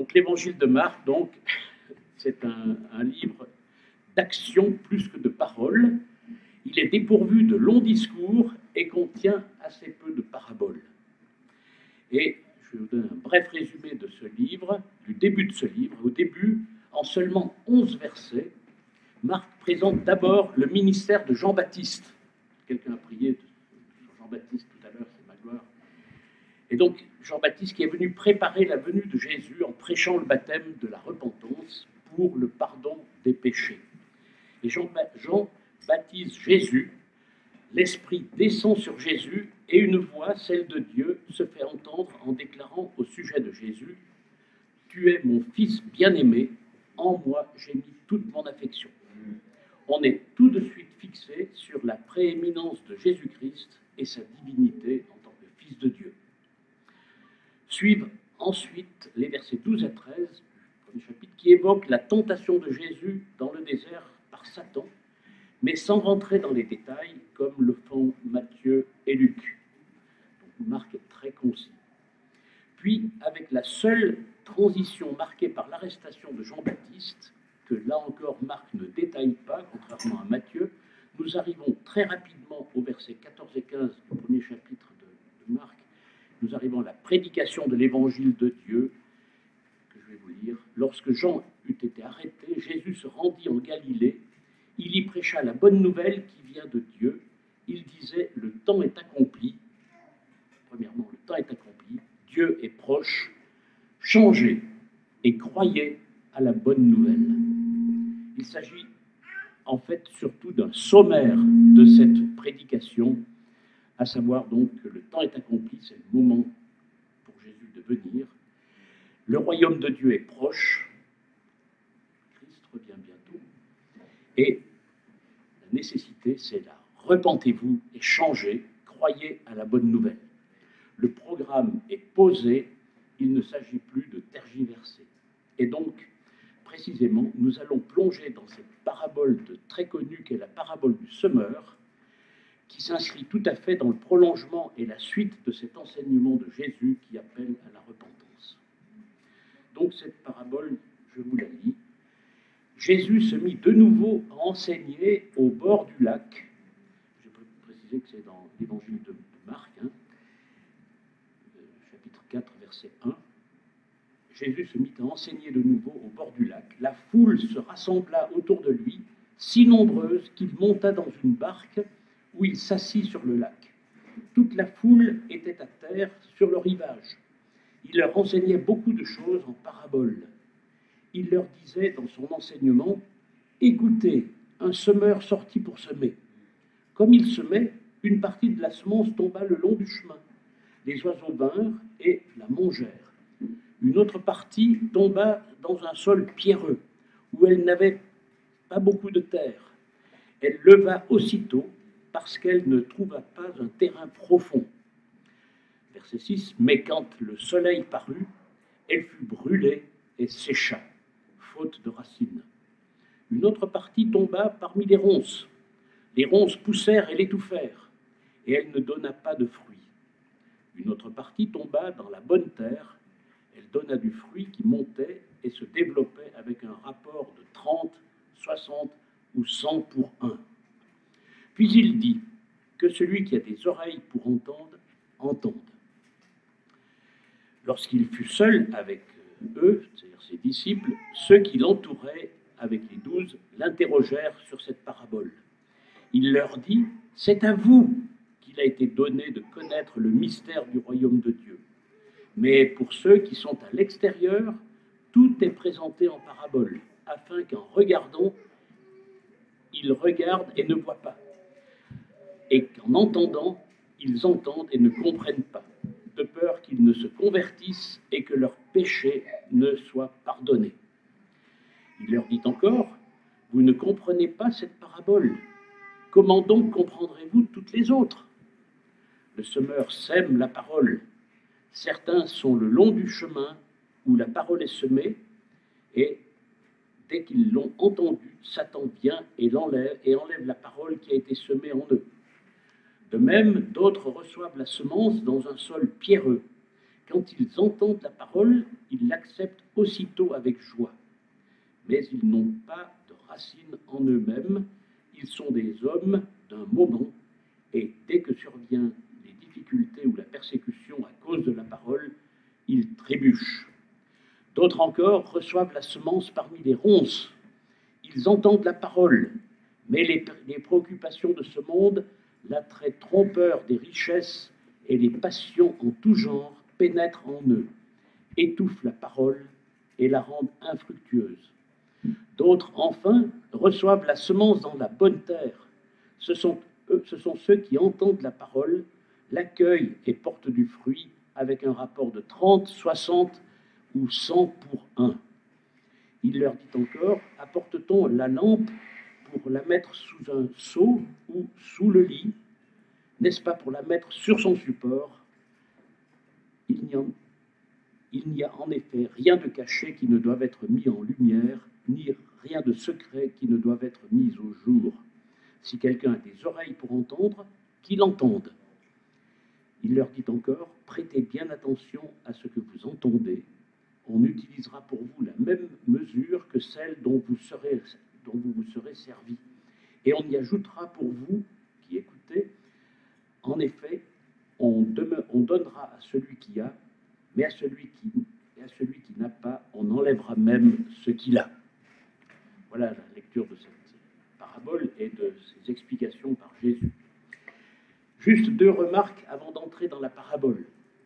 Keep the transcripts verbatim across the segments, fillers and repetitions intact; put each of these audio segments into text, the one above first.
Donc l'évangile de Marc, donc, c'est un, un livre d'action plus que de paroles. Il est dépourvu de longs discours et contient assez peu de paraboles. Et je vais vous donner un bref résumé de ce livre, du début de ce livre. Au début, en seulement onze versets, Marc présente d'abord le ministère de Jean-Baptiste. Quelqu'un a prié sur Jean-Baptiste tout à l'heure, c'est ma gloire. Et donc, Jean-Baptiste qui est venu préparer la venue de Jésus en prêchant le baptême de la repentance pour le pardon des péchés. Et Jean, Jean baptise Jésus, l'Esprit descend sur Jésus et une voix, celle de Dieu, se fait entendre en déclarant au sujet de Jésus « Tu es mon Fils bien-aimé, en moi j'ai mis toute mon affection ». On est tout de suite fixé sur la prééminence de Jésus-Christ et sa divinité en tant que Fils de Dieu. Suivent ensuite les versets douze à treize du premier chapitre qui évoquent la tentation de Jésus dans le désert par Satan, mais sans rentrer dans les détails comme le font Matthieu et Luc. Donc Marc est très concis. Puis, avec la seule transition marquée par l'arrestation de Jean-Baptiste, que là encore Marc ne détaille pas, contrairement à Matthieu, nous arrivons très rapidement au verset quatorze et quinze du premier chapitre de, de Marc. Nous arrivons à la prédication de l'évangile de Dieu, que je vais vous lire. Lorsque Jean eut été arrêté, Jésus se rendit en Galilée. Il y prêcha la bonne nouvelle qui vient de Dieu. Il disait, le temps est accompli. Premièrement, le temps est accompli. Dieu est proche. Changez et croyez à la bonne nouvelle. Il s'agit en fait surtout d'un sommaire de cette prédication, à savoir donc que le temps est accompli, c'est le moment pour Jésus de venir. Le royaume de Dieu est proche. Christ revient bientôt. Et la nécessité, c'est là. Repentez-vous et changez, croyez à la bonne nouvelle. Le programme est posé, il ne s'agit plus de tergiverser. Et donc, précisément, nous allons plonger dans cette parabole de, très connue qu'est la parabole du semeur, qui s'inscrit tout à fait dans le prolongement et la suite de cet enseignement de Jésus qui appelle à la repentance. Donc cette parabole, je vous la lis. Jésus se mit de nouveau à enseigner au bord du lac. Je peux préciser que c'est dans l'évangile de Marc, hein, chapitre quatre, verset un. Jésus se mit à enseigner de nouveau au bord du lac. La foule se rassembla autour de lui, si nombreuse qu'il monta dans une barque où il s'assit sur le lac. Toute la foule était à terre sur le rivage. Il leur enseignait beaucoup de choses en paraboles. Il leur disait dans son enseignement, « Écoutez, un semeur sortit pour semer. Comme il semait, une partie de la semence tomba le long du chemin. Les oiseaux vinrent et la mangèrent. Une autre partie tomba dans un sol pierreux, où elle n'avait pas beaucoup de terre. Elle leva aussitôt, parce qu'elle ne trouva pas un terrain profond. » Verset six. « Mais quand le soleil parut, elle fut brûlée et sécha, faute de racines. Une autre partie tomba parmi les ronces. Les ronces poussèrent et l'étouffèrent, et elle ne donna pas de fruits. Une autre partie tomba dans la bonne terre. Elle donna du fruit qui montait et se développait avec un rapport de trente, soixante ou cent pour un. Puis il dit que celui qui a des oreilles pour entendre, entende. Lorsqu'il fut seul avec eux, c'est-à-dire ses disciples, ceux qui l'entouraient avec les douze l'interrogèrent sur cette parabole. Il leur dit, c'est à vous qu'il a été donné de connaître le mystère du royaume de Dieu. Mais pour ceux qui sont à l'extérieur, tout est présenté en parabole, afin qu'en regardant, ils regardent et ne voient pas, et qu'en entendant, ils entendent et ne comprennent pas, de peur qu'ils ne se convertissent et que leurs péchés ne soient pardonnés. Il leur dit encore, vous ne comprenez pas cette parabole. Comment donc comprendrez-vous toutes les autres? Le semeur sème la parole. Certains sont le long du chemin où la parole est semée, et dès qu'ils l'ont entendue, Satan vient et l'enlève et enlève la parole qui a été semée en eux. De même, d'autres reçoivent la semence dans un sol pierreux. Quand ils entendent la parole, ils l'acceptent aussitôt avec joie. Mais ils n'ont pas de racines en eux-mêmes, ils sont des hommes d'un moment, et dès que surviennent les difficultés ou la persécution à cause de la parole, ils trébuchent. D'autres encore reçoivent la semence parmi les ronces. Ils entendent la parole, mais les, les préoccupations de ce monde, l'attrait trompeur des richesses et les passions en tout genre pénètrent en eux, étouffent la parole et la rendent infructueuse. D'autres, enfin, reçoivent la semence dans la bonne terre. Ce sont, eux, ce sont ceux qui entendent la parole, l'accueillent et portent du fruit avec un rapport de trente, soixante ou cent pour un. Il leur dit encore, apporte-t-on la lampe pour la mettre sous un seau ou sous le lit? N'est-ce pas pour la mettre sur son support? Il n'y, en, il n'y a en effet rien de caché qui ne doive être mis en lumière, ni rien de secret qui ne doive être mis au jour. Si quelqu'un a des oreilles pour entendre, qu'il entende. Il leur dit encore, prêtez bien attention à ce que vous entendez. On utilisera pour vous la même mesure que celle dont vous serez, dont vous vous serez servi. Et on y ajoutera pour vous, qui écoutez, en effet, on, demeure, on donnera à celui qui a, mais à celui qui, et à celui qui n'a pas, on enlèvera même ce qu'il a. Voilà la lecture de cette parabole et de ses explications par Jésus. Juste deux remarques avant d'entrer dans la parabole.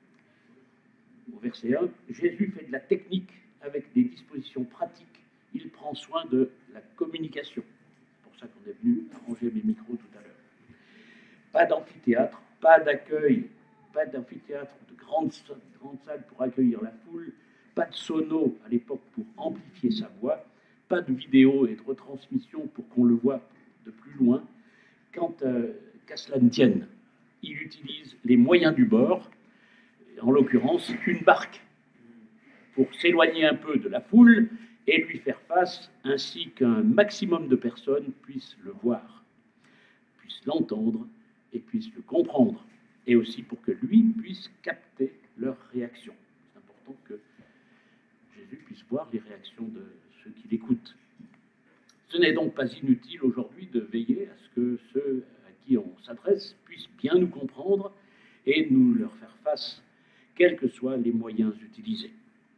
Au verset un, Jésus fait de la technique avec des dispositions pratiques. Il prend soin de la communication. C'est pour ça qu'on est venu arranger mes micros tout à l'heure. Pas d'amphithéâtre, pas d'accueil, pas d'amphithéâtre de grandes grande salles pour accueillir la foule, pas de sono à l'époque pour amplifier sa voix, pas de vidéo et de retransmission pour qu'on le voit de plus loin. Quant euh, qu'à cela ne tienne, il utilise les moyens du bord, en l'occurrence une barque, pour s'éloigner un peu de la foule et lui faire face, ainsi qu'un maximum de personnes puissent le voir, puissent l'entendre et puissent le comprendre, et aussi pour que lui puisse capter leur réaction. C'est important que Jésus puisse voir les réactions de ceux qui l'écoutent. Ce n'est donc pas inutile aujourd'hui de veiller à ce que ceux à qui on s'adresse puissent bien nous comprendre et nous leur faire face, quels que soient les moyens utilisés.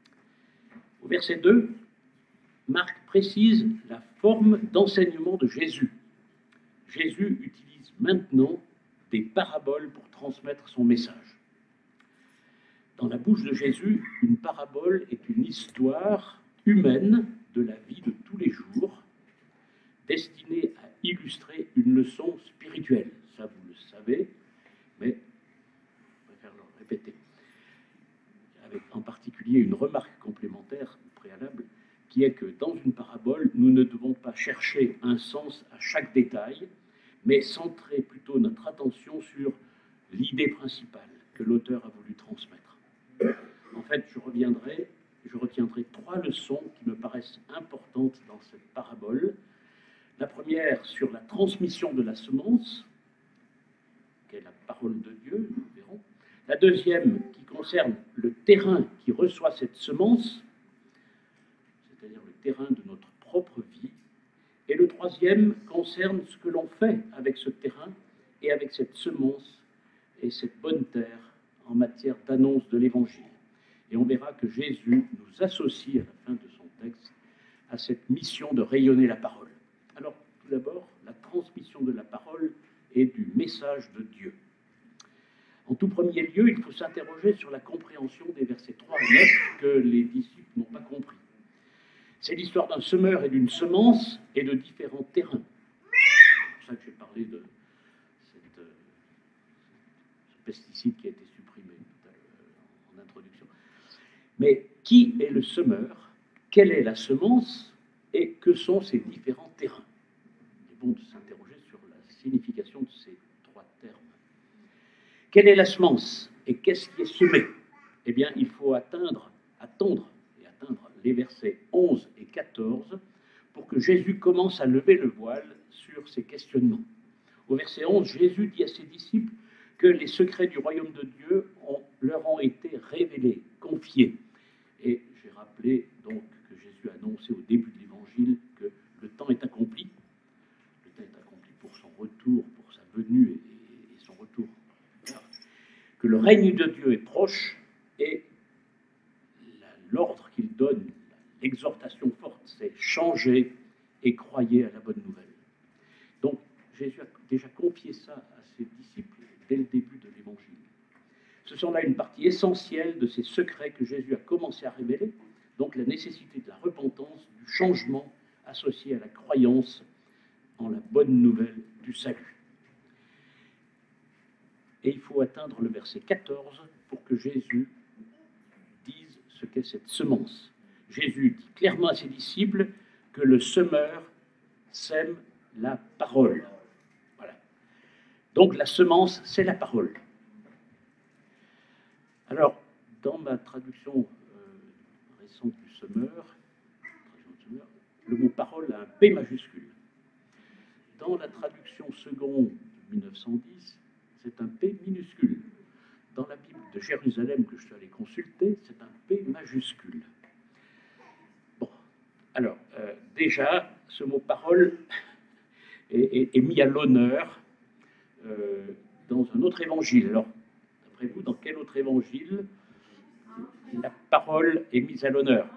Au verset deux, Marc précise la forme d'enseignement de Jésus. Jésus utilise maintenant des paraboles pour transmettre son message. Dans la bouche de Jésus, une parabole est une histoire humaine de la vie de tous les jours, destinée à illustrer une leçon spirituelle. Ça, vous le savez, mais je préfère le répéter. Avec en particulier une remarque complémentaire préalable, qui est que dans une parabole, nous ne devons pas chercher un sens à chaque détail, mais centrer plutôt notre attention sur l'idée principale que l'auteur a voulu transmettre. En fait, je reviendrai, je retiendrai trois leçons qui me paraissent importantes dans cette parabole. La première sur la transmission de la semence, qui est la parole de Dieu, nous verrons. La deuxième qui concerne le terrain qui reçoit cette semence, c'est-à-dire le terrain de notre propre vie. Et le troisième concerne ce que l'on fait avec ce terrain et avec cette semence et cette bonne terre en matière d'annonce de l'Évangile. Et on verra que Jésus nous associe à la fin de son texte à cette mission de rayonner la parole. Alors, tout d'abord, la transmission de la parole et du message de Dieu. En tout premier lieu, il faut s'interroger sur la compréhension des versets trois et neuf que les disciples n'ont pas compris. C'est l'histoire d'un semeur et d'une semence et de différents terrains. C'est pour ça que j'ai parlé de cette, euh, ce pesticide qui a été supprimé tout à l'heure, en introduction. Mais qui est le semeur? Quelle est la semence? Et que sont ces différents terrains? Il est bon de s'interroger sur la signification de ces trois termes. Quelle est la semence? Et qu'est-ce qui est semé? Eh bien, il faut atteindre, attendre et atteindre les versets onze et quatorze pour que Jésus commence à lever le voile sur ces questionnements. Au verset onze, Jésus dit à ses disciples que les secrets du royaume de Dieu ont leur ont été révélés, confiés. Et j'ai rappelé donc que Jésus a annoncé au début de l'Évangile que le temps est accompli. Le temps est accompli pour son retour, pour sa venue et, et son retour. Que le règne de Dieu est proche et l'ordre qu'il donne, l'exhortation forte, c'est changer et croyez à la bonne nouvelle. Donc Jésus a déjà confié ça à ses disciples dès le début de l'Évangile. Ce sont là une partie essentielle de ces secrets que Jésus a commencé à révéler, donc la nécessité de la repentance, du changement associé à la croyance en la bonne nouvelle du salut. Et il faut atteindre le verset quatorze pour que Jésus dise ce qu'est cette semence. Jésus dit clairement à ses disciples que le semeur sème la parole. Voilà. Donc la semence, c'est la parole. Alors, dans ma traduction euh, récente du semeur, le mot parole a un P majuscule. Dans la traduction seconde de mille neuf cent dix, c'est un P minuscule. Dans la Bible de Jérusalem que je suis allé consulter, c'est un P majuscule. Bon, alors, euh, déjà, ce mot parole est, est, est mis à l'honneur euh, dans un autre évangile. Alors, d'après vous, dans quel autre évangile la parole est mise à l'honneur?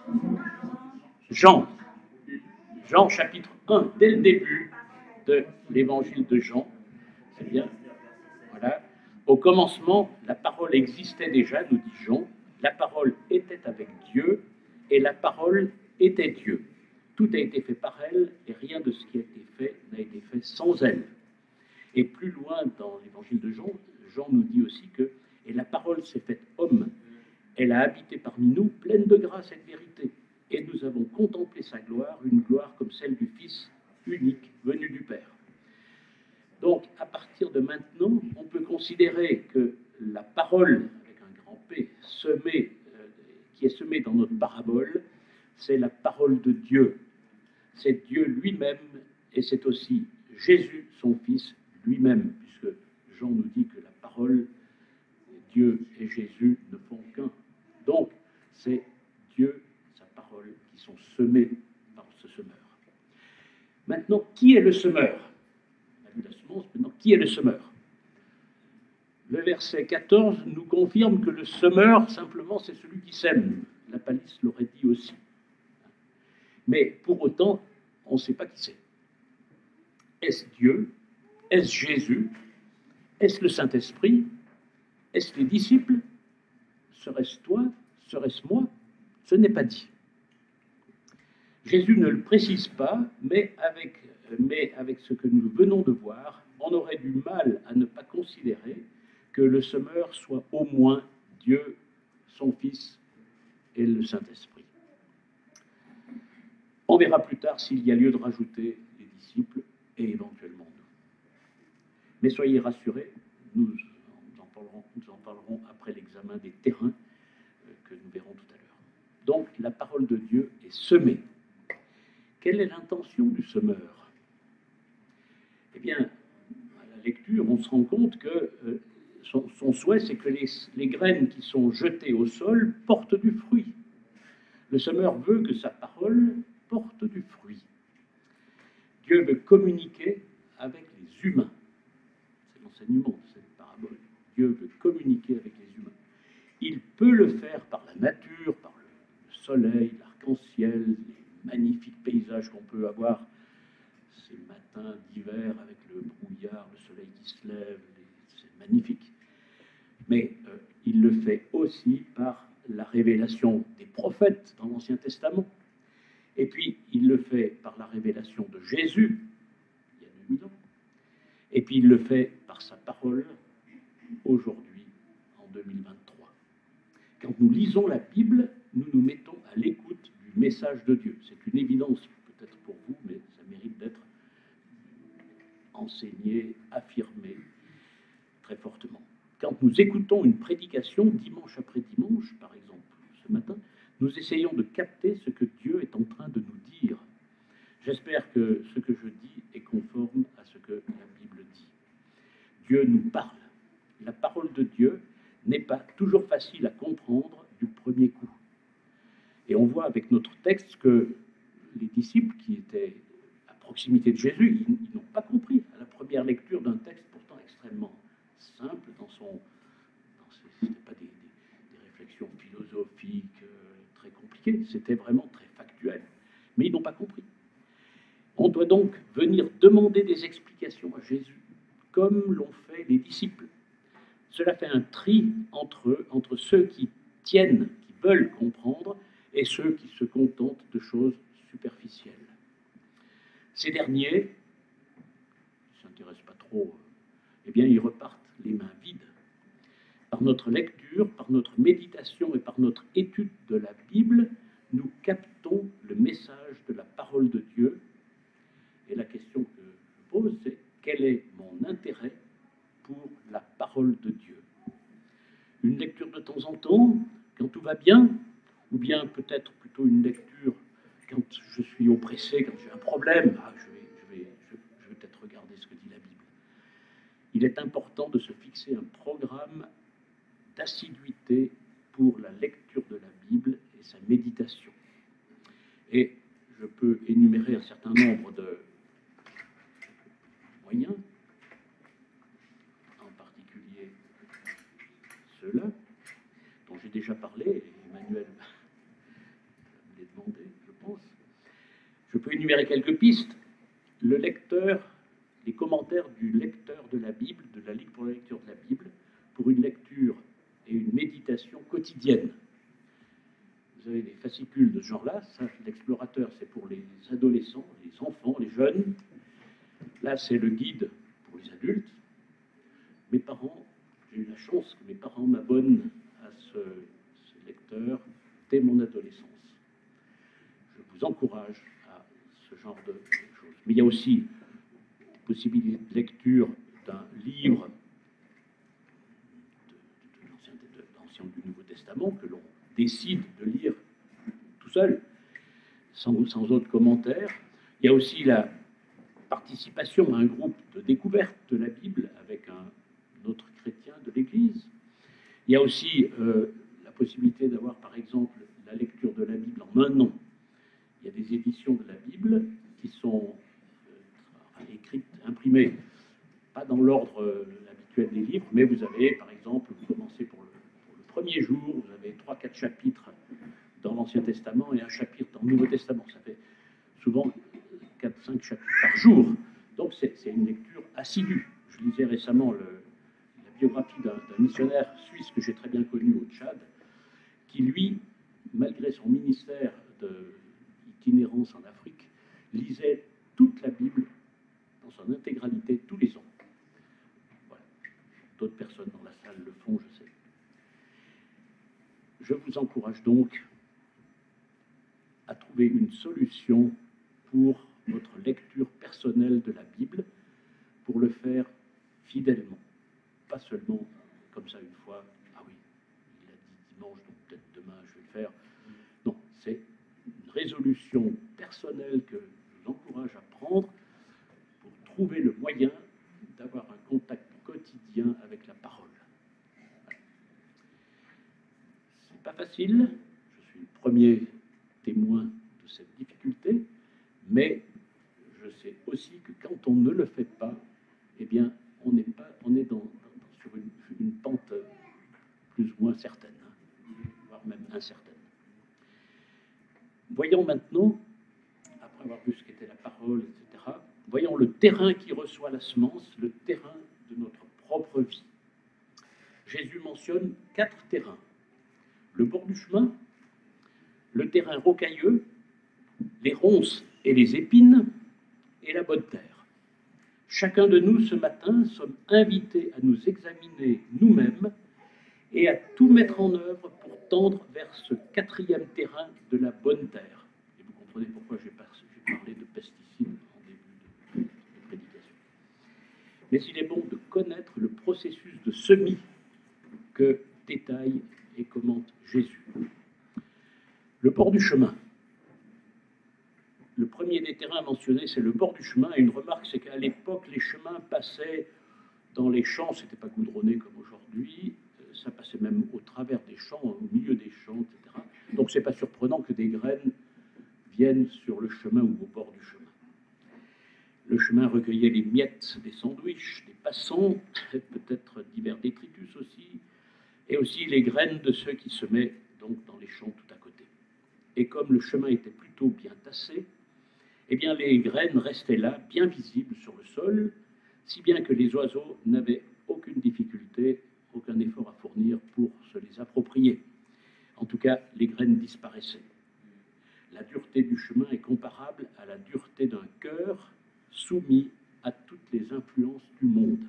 Jean. Jean, chapitre un, dès le début de l'évangile de Jean. C'est bien. Voilà. Au commencement, la parole existait déjà, nous dit Jean. La parole était avec Dieu et la parole était Dieu. Tout a été fait par elle et rien de ce qui a été fait n'a été fait sans elle. Et plus loin dans l'évangile de Jean, Jean nous dit aussi que « Et la parole s'est faite homme, elle a habité parmi nous, pleine de grâce et de vérité. Et nous avons contemplé sa gloire, une gloire comme celle du Fils unique venu du Père. » Donc, à partir de maintenant, on peut considérer que la parole, avec un grand P, semée, euh, qui est semée dans notre parabole, c'est la parole de Dieu. C'est Dieu lui-même et c'est aussi Jésus, son Fils, lui-même, puisque Jean nous dit que la parole, Dieu et Jésus ne font qu'un. Donc, c'est Dieu, sa parole, qui sont semés par ce semeur. Maintenant, qui est le semeur? La semence, maintenant, qui est le semeur? Le verset quatorze nous confirme que le semeur, simplement, c'est celui qui sème. La palisse l'aurait dit aussi. Mais pour autant, on ne sait pas qui c'est. Est-ce Dieu? Est-ce Jésus? Est-ce le Saint-Esprit? Est-ce les disciples? Serait-ce toi? Serait-ce moi? Ce n'est pas dit. Jésus ne le précise pas, mais avec, mais avec ce que nous venons de voir, on aurait du mal à ne pas considérer que le semeur soit au moins Dieu, son Fils et le Saint-Esprit. On verra plus tard s'il y a lieu de rajouter les disciples et éventuellement nous. Mais soyez rassurés, nous en parlerons, nous en parlerons après l'examen des terrains que nous verrons tout à l'heure. Donc la parole de Dieu est semée. Quelle est l'intention du semeur? Eh bien, à la lecture, on se rend compte que euh, son, son souhait, c'est que les, les graines qui sont jetées au sol portent du fruit. Le semeur veut que sa parole porte du fruit. Dieu veut communiquer avec les humains. C'est l'enseignement de cette parabole. Dieu veut communiquer avec les humains. Il peut le faire par la nature, par le soleil, l'arc-en-ciel, les magnifiques paysages qu'on peut avoir ces matins d'hiver avec le brouillard, le soleil qui se lève, c'est magnifique. Mais euh, il le fait aussi par la révélation des prophètes dans l'Ancien Testament. Et puis, il le fait par la révélation de Jésus, il y a deux mille ans. Et puis, il le fait par sa parole, aujourd'hui, en deux mille vingt-trois. Quand nous lisons la Bible, nous nous mettons à l'écoute du message de Dieu. C'est une évidence, peut-être pour vous, mais ça mérite d'être enseigné, affirmé très fortement. Quand nous écoutons une prédication, dimanche après dimanche, par exemple, ce matin, nous essayons de capter ce que Dieu est en train de nous dire. J'espère que ce que je dis est conforme à ce que la Bible dit. Dieu nous parle. La parole de Dieu n'est pas toujours facile à comprendre du premier coup. Et on voit avec notre texte que les disciples qui étaient à proximité de Jésus, ils, ils n'ont pas compris à la première lecture d'un texte pourtant extrêmement simple dans son... Dans ses, c'était pas des, des, des réflexions philosophiques euh, très compliquées, c'était vraiment très factuel. Mais ils n'ont pas compris. On doit donc venir demander des explications à Jésus, comme l'ont fait les disciples. Cela fait un tri entre eux, entre ceux qui tiennent, qui veulent comprendre, et ceux qui se contentent de choses superficielles. Ces derniers, qui ne s'intéressent pas trop, eh bien, ils repartent les mains vides. Par notre lecture, par notre méditation et par notre étude de la Bible, nous captons le message de la parole de Dieu. Et la question que je pose, c'est quel est mon intérêt pour la parole de Dieu? Une lecture de temps en temps, quand tout va bien, ou bien peut-être plutôt une lecture quand je suis oppressé, quand j'ai un problème, ah, je vais, je vais, je, je vais peut-être regarder ce que dit la Bible. Il est important de se fixer un programme d'assiduité pour la lecture de la Bible et sa méditation. Et je peux énumérer un certain nombre de moyens, en particulier ceux-là, dont j'ai déjà parlé, et Emmanuel me l'a demandé, je pense. Je peux énumérer quelques pistes. Le lecteur, les commentaires du lecteur de la Bible, de la Ligue pour la lecture de la Bible, pour une lecture et une méditation quotidienne. Vous avez des fascicules de ce genre-là. Ça, l'explorateur, c'est pour les adolescents, les enfants, les jeunes. Là, c'est le guide pour les adultes. Mes parents, j'ai eu la chance que mes parents m'abonnent à ce, ce lecteur dès mon adolescence. Je vous encourage à ce genre de choses. Mais il y a aussi la possibilité de lecture d'un livre de, de, de l'Ancien, de l'Ancien ou du Nouveau Testament que l'on décide de lire tout seul, sans, sans autre commentaire. Il y a aussi la participation à un groupe de découverte de la Bible avec un autre chrétien de l'Église. Il y a aussi euh, la possibilité d'avoir, par exemple, la lecture de la Bible en un an. Il y a des éditions de la Bible qui sont euh, écrites, imprimées, pas dans l'ordre euh, habituel des livres, mais vous avez, par exemple, vous commencez pour le, pour le premier jour, vous avez trois, quatre chapitres dans l'Ancien Testament et un chapitre dans le Nouveau Testament. Ça fait souvent quatre cinq chapitres par jour. Donc c'est, c'est une lecture assidue. Je lisais récemment le, la biographie d'un, d'un missionnaire suisse que j'ai très bien connu au Tchad, qui lui, malgré son ministère d'itinérance en Afrique, lisait toute la Bible dans son intégralité tous les ans. Voilà. D'autres personnes dans la salle le font, je sais. Je vous encourage donc à trouver une solution pour votre lecture personnelle de la Bible, pour le faire fidèlement, pas seulement comme ça une fois, ah oui, il a dit dimanche, donc peut-être demain je vais le faire. Non, c'est une résolution personnelle que je vous encourage à prendre pour trouver le moyen d'avoir un contact quotidien avec la parole. C'est pas facile, je suis le premier témoin de cette difficulté, mais je sais aussi que quand on ne le fait pas, eh bien, on est, pas, on est dans, dans, sur une, une pente plus ou moins certaine, hein, voire même incertaine. Voyons maintenant, après avoir vu ce qu'était la parole, et cetera, voyons le terrain qui reçoit la semence, le terrain de notre propre vie. Jésus mentionne quatre terrains. Le bord du chemin, le terrain rocailleux, les ronces et les épines, et la bonne terre. Chacun de nous, ce matin, sommes invités à nous examiner nous-mêmes et à tout mettre en œuvre pour tendre vers ce quatrième terrain de la bonne terre. Et vous comprenez pourquoi j'ai parlé de pesticides en début de, de prédication. Mais il est bon de connaître le processus de semis que détaille et commente Jésus. Le bord du chemin. Le premier des terrains mentionnés, c'est le bord du chemin. Et une remarque, c'est qu'à l'époque, les chemins passaient dans les champs, c'était pas goudronné comme aujourd'hui, ça passait même au travers des champs, au milieu des champs, et cetera. Donc c'est pas surprenant que des graines viennent sur le chemin ou au bord du chemin. Le chemin recueillait les miettes des sandwichs, des passants, peut-être divers détritus aussi, et aussi les graines de ceux qui semaient donc dans les champs tout à côté. Et comme le chemin était plutôt bien tassé, eh bien les graines restaient là, bien visibles sur le sol, si bien que les oiseaux n'avaient aucune difficulté, aucun effort à fournir pour se les approprier. En tout cas, les graines disparaissaient. La dureté du chemin est comparable à la dureté d'un cœur soumis à toutes les influences du monde.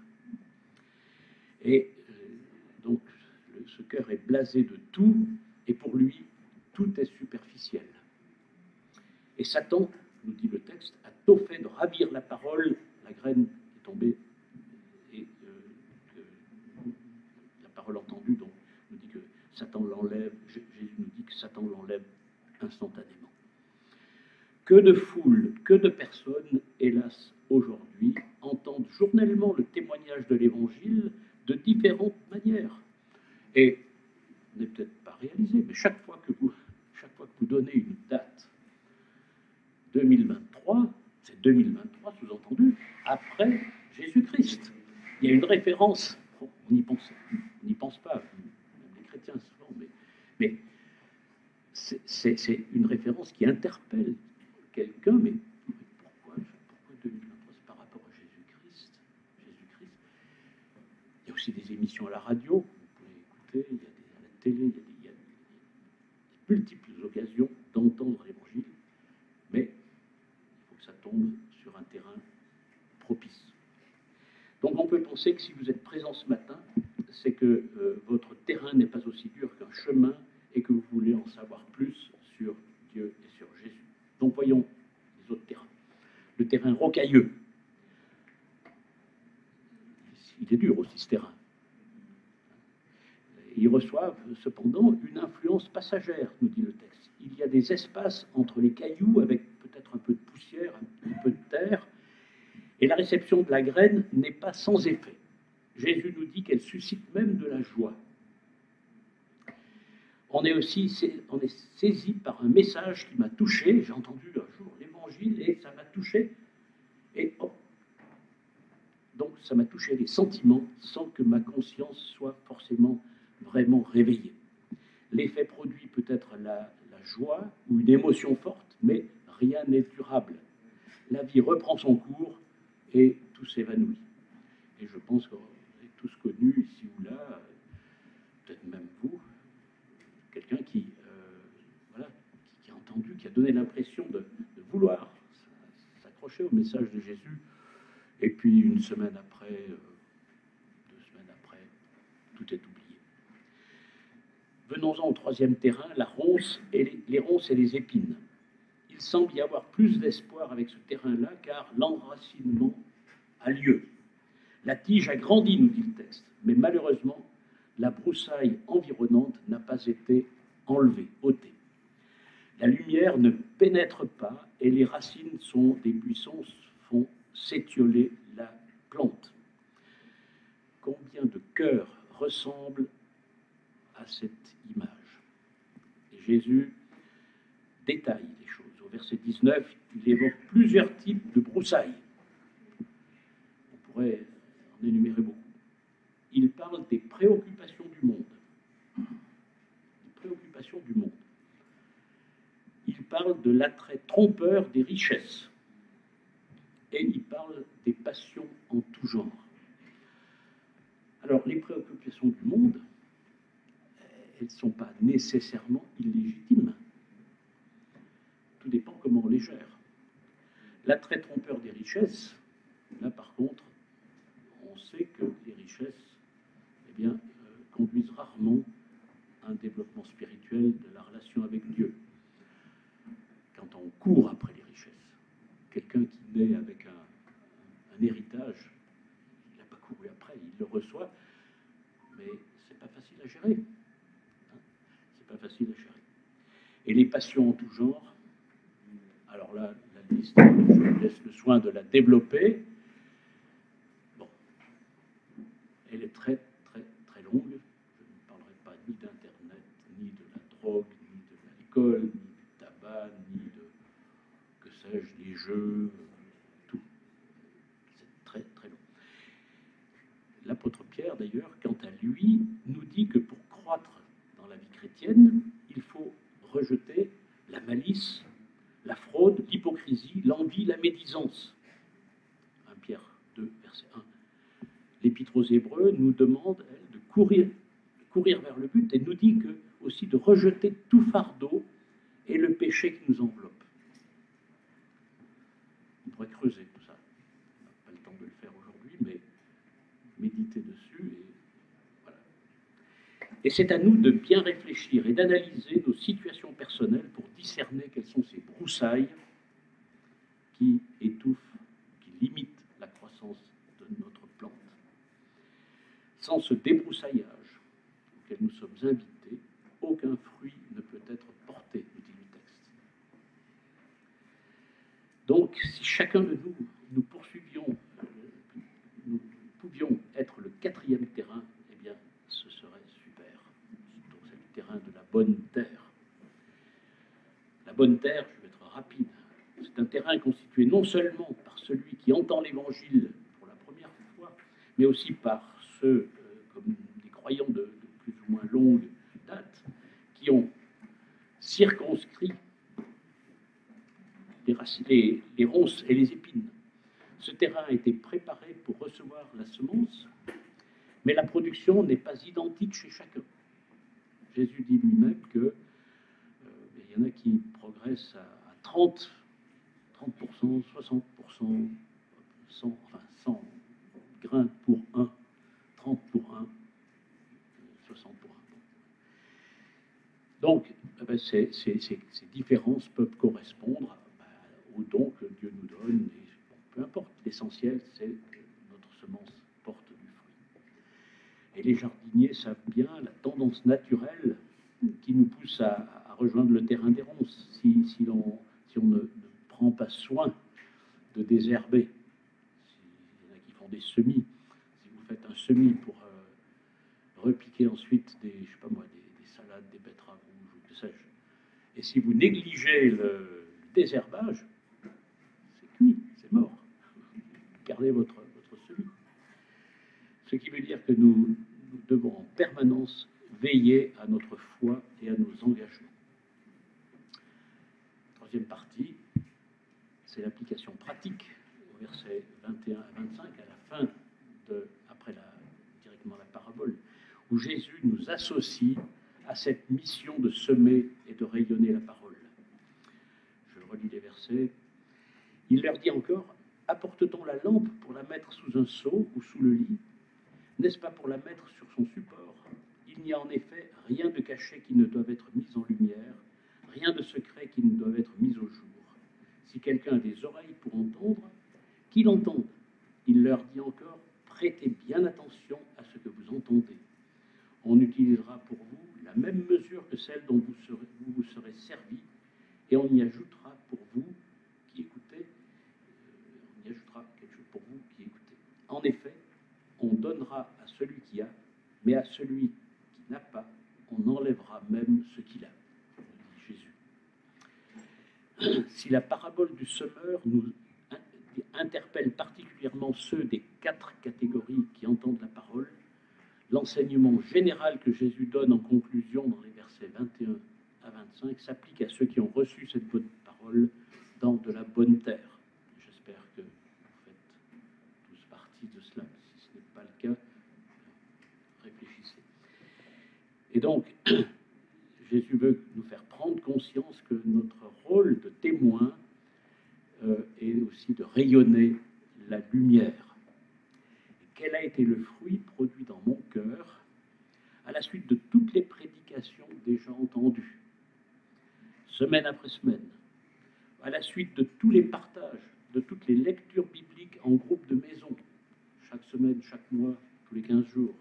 Et euh, donc, le, ce cœur est blasé de tout, et pour lui, tout est superficiel. Et Satan, nous dit le texte, a tôt fait de ravir la parole, la graine est tombée, et euh, euh, la parole entendue, donc, nous dit que Satan l'enlève, Jésus nous dit que Satan l'enlève instantanément. Que de foules, que de personnes, hélas, aujourd'hui, entendent journellement le témoignage de l'Évangile de différentes manières. Et, vous n'avez peut-être pas réalisé, mais chaque fois que vous, chaque fois que vous donnez une date, deux mille vingt-trois, c'est deux mille vingt-trois, sous-entendu, après Jésus-Christ. Il y a une référence, on n'y pense, on n'y pense pas, même les chrétiens souvent, mais, mais c'est, c'est, c'est une référence qui interpelle quelqu'un, mais pourquoi, pourquoi deux mille vingt-trois, c'est par rapport à Jésus-Christ Jésus-Christ. Il y a aussi des émissions à la radio, vous pouvez écouter, il y a des, à la télé, il y a, des, il y a des multiples occasions d'entendre l'Évangile, mais il faut que ça tombe sur un terrain propice. Donc on peut penser que si vous êtes présent ce matin, c'est que euh, votre terrain n'est pas aussi dur qu'un chemin et que vous voulez en savoir plus sur Dieu et sur Jésus. Donc voyons les autres terrains. Le terrain rocailleux. Il est dur aussi ce terrain. Ils reçoivent cependant une influence passagère, nous dit le texte. Il y a des espaces entre les cailloux avec peut-être un peu de poussière, un peu de terre, et la réception de la graine n'est pas sans effet. Jésus nous dit qu'elle suscite même de la joie. On est aussi on est saisi par un message qui m'a touché. J'ai entendu un jour l'Évangile et ça m'a touché. Et oh, donc ça m'a touché les sentiments sans que ma conscience soit forcément vraiment réveillée. L'effet produit peut-être la, la joie ou une émotion forte, mais rien n'est durable. La vie reprend son cours et tout s'évanouit. Et je pense qu'on est tous connus ici ou là, peut-être même vous, quelqu'un qui, euh, voilà, qui, qui a entendu, qui a donné l'impression de, de vouloir s'accrocher au message de Jésus, et puis une semaine après, euh, deux semaines après, tout est oublié. Venons-en au troisième terrain, la ronce et les, les ronces et les épines. Il semble y avoir plus d'espoir avec ce terrain-là, car l'enracinement a lieu. La tige a grandi, nous dit le texte, mais malheureusement, la broussaille environnante n'a pas été enlevée, ôtée. La lumière ne pénètre pas et les racines sont, des buissons font s'étioler la plante. Combien de cœurs ressemblent à cette image? Et Jésus détaille les choses. Au verset dix-neuf, il évoque plusieurs types de broussailles. On pourrait en énumérer beaucoup. Il parle des préoccupations du monde. Des préoccupations du monde. Il parle de l'attrait trompeur des richesses. Et il parle des passions en tout genre. Alors, les préoccupations du monde, elles ne sont pas nécessairement illégitimes. Tout dépend comment on les gère. L'attrait trompeur des richesses, là par contre, on sait que les richesses eh bien, euh, conduisent rarement à un développement spirituel de la relation avec Dieu. Quand on court après les richesses, quelqu'un qui naît avec un, un héritage, il n'a pas couru après, il le reçoit, mais c'est pas facile à gérer. Hein, c'est pas facile à gérer. Et les passions en tout genre, alors là, la liste, je vous laisse le soin de la développer. Bon, elle est très, très, très longue. Je ne vais drogue, ni de l'alcool, ni du tabac, ni de, que sais-je, des jeux, tout. C'est très, très long. L'apôtre Pierre, d'ailleurs, quant à lui, nous dit que pour croître dans la vie chrétienne, il faut rejeter la malice, la fraude, l'hypocrisie, l'envie, la médisance. un Pierre deux, verset un. L'Épître aux Hébreux nous demande, elle, de courir, de courir vers le but, et nous dit que, aussi de rejeter tout fardeau et le péché qui nous enveloppe. On pourrait creuser tout ça. On n'a pas le temps de le faire aujourd'hui, mais méditer dessus. Et, voilà. Et c'est à nous de bien réfléchir et d'analyser nos situations personnelles pour discerner quelles sont ces broussailles qui étouffent, qui limitent la croissance de notre plante. Sans ce débroussaillage auquel nous sommes invités, aucun fruit ne peut être porté, nous dit le texte. Donc, si chacun de nous, nous poursuivions, nous pouvions être le quatrième terrain, eh bien, ce serait super. Donc, c'est le terrain de la bonne terre. La bonne terre, je vais être rapide, c'est un terrain constitué non seulement par celui qui entend l'Évangile pour la première fois, mais aussi par ceux, euh, comme des croyants de, de plus ou moins longue date, qui ont circonscrit les, les, les ronces et les épines. Ce terrain a été préparé pour recevoir la semence, mais la production n'est pas identique chez chacun. Jésus dit lui-même que euh, il y en a qui progressent à, à trente, trente pour cent, soixante pour cent, cent, enfin cent grains pour un, trente pour un, soixante pour un. Donc, eh ben, ces, ces, ces, ces différences peuvent correspondre ben, au don que Dieu nous donne. Et, bon, peu importe, l'essentiel, c'est que notre semence porte du fruit. Et les jardiniers savent bien la tendance naturelle qui nous pousse à, à rejoindre le terrain des ronces. Si, si, l'on, si on ne, ne prend pas soin de désherber, s'il y en a qui font des semis, si vous faites un semis pour euh, repiquer ensuite des, je sais pas moi, des, des salades, des betteraves rouges, ou que sais-je, et si vous négligez le, le désherbage, c'est cuit, c'est mort. Gardez votre, votre semis. Ce qui veut dire que nous, nous devons en permanence veiller à notre foi et à nos engagements. Troisième partie, c'est l'application pratique au verset vingt et un à vingt-cinq, à la fin, de, après la, directement la parabole, où Jésus nous associe à cette mission de semer et de rayonner la parole. Je relis les versets. Il leur dit encore, apporte-t-on la lampe pour la mettre sous un seau ou sous le lit? N'est-ce pas pour la mettre sur son support? Il n'y a en effet rien de caché qui ne doive être mis en lumière, rien de secret qui ne doive être mis au jour. Si quelqu'un a des oreilles pour entendre, qu'il entende. Il leur dit encore, prêtez bien attention à ce que vous entendez. On utilisera pour vous la même mesure que celle dont vous serez, vous, vous serez servi, et on y ajoutera pour vous qui écoutez, euh, on y ajoutera quelque chose pour vous qui écoutez. En effet, on donnera à celui qui a, mais à celui qui n'a pas, on enlèvera même ce qu'il a, dit Jésus. Si la parabole du semeur nous interpelle particulièrement ceux des quatre catégories qui entendent la parole, l'enseignement général que Jésus donne en conclusion dans les versets vingt et un à vingt-cinq s'applique à ceux qui ont reçu cette bonne parole dans de la bonne terre. J'espère que vous faites tous partie de cela. Si ce n'est pas le cas, réfléchissez. Et donc, Jésus veut nous faire prendre conscience que notre rôle de témoin euh, est aussi de rayonner la lumière. Et quel a été le fruit produit dans mon cœur à la suite de toutes les prédications déjà entendues, semaine après semaine, à la suite de tous les partages, de toutes les lectures bibliques en groupe de maison, chaque semaine, chaque mois, tous les quinze jours,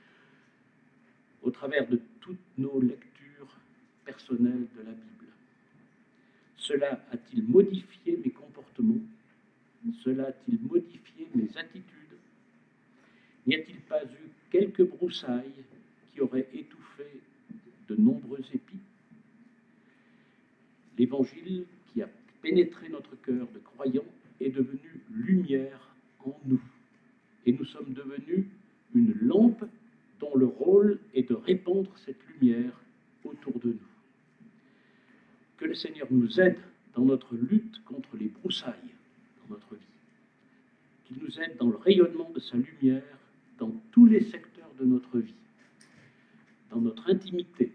au travers de toutes nos lectures personnelles de la Bible. Cela a-t-il modifié mes comportements? Cela a-t-il modifié mes attitudes? N'y a-t-il pas eu quelques broussailles qui auraient étouffé de nombreux épis? L'Évangile qui a pénétré notre cœur de croyants est devenu lumière en nous. Et nous sommes devenus une lampe dont le rôle est de répandre cette lumière autour de nous. Que le Seigneur nous aide dans notre lutte contre les broussailles dans notre vie. Qu'il nous aide dans le rayonnement de sa lumière dans tous les secteurs de notre vie, dans notre intimité,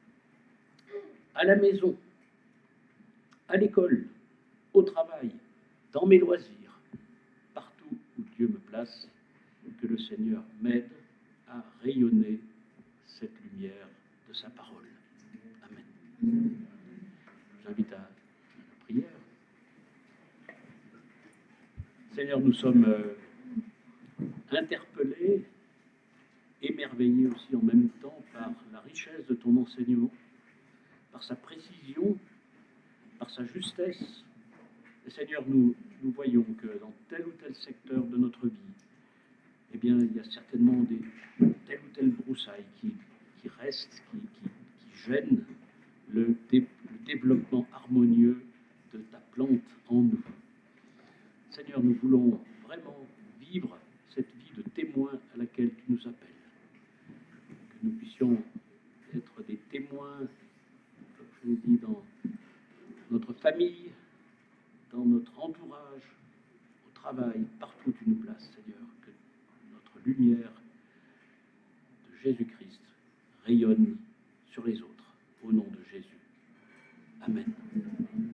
à la maison, à l'école, au travail, dans mes loisirs, partout où Dieu me place, que le Seigneur m'aide à rayonner cette lumière de sa parole. Amen. Je vous invite à la prière. Seigneur, nous sommes euh, interpellés, émerveillés aussi en même temps par la richesse de ton enseignement, par sa précision, par sa justesse. Et Seigneur, nous, nous voyons que dans tel ou tel secteur de notre vie, eh bien, il y a certainement des, telle ou telle broussaille qui, qui reste, qui, qui, qui gêne le, dé, le développement harmonieux de ta plante en nous. Seigneur, nous voulons vraiment vivre cette vie de témoin à laquelle tu nous appelles. Que nous puissions être des témoins, comme je l'ai dit, dans notre famille, dans notre entourage, au travail, partout où tu nous places, Seigneur, que notre lumière de Jésus-Christ rayonne sur les autres, au nom de Jésus. Amen.